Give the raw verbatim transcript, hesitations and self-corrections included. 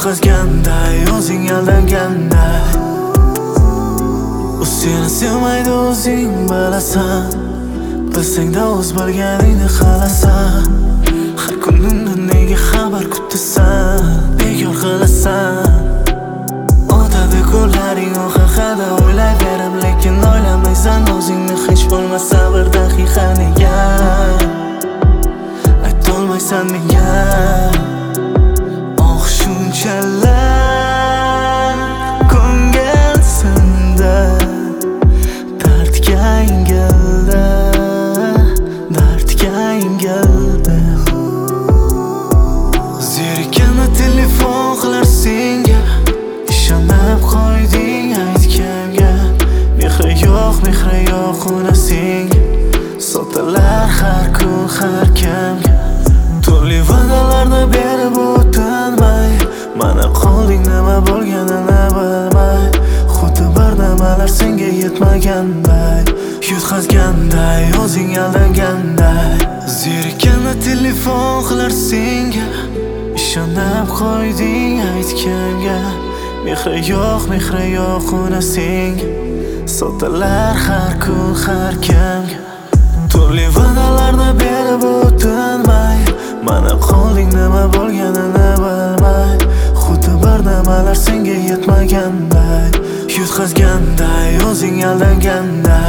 yutqazganday, o'zing aldanganday. U seni sevmaydi, o'zing bilasan. Bilsang-da o'z bilganingni qilasan. Har kun undan nega xabar kutasan, bekor qilasan. O'tadi kunlaring, u haqida o'ylayverim, lekin o'ylamaysan o'zingni. Hech bo'lmasa bir daqiqa nega aytolmaysan menga? Oh shunchalar ko'ngilsimda dardga engildi, dardga engildi. Zerikana telefon qilar senga, ishonib qo'yding aytganga. Mehri yo'q, mehri yo'q uni senga, sotalar har kun har kimga. Turli va'dalarni berib o'tinmay, mana qolding nima bo'lganini bilmay. Xuddi bir nimalar senga yetmaganday, yutqazganday, o'zing aldanganday. Zerikana telefon qilar senga, ishonib qo'yding aytganga. Mehri yo'q, mehri yo'q uni senga, sotalar har kun har kimga. Turli va'dalarni berib o'tinmay, mana qolding nima bo'lganini bilmay. Xuddi bir nimalar senga yetmaganday, yutqazganday, o'zing aldanganday.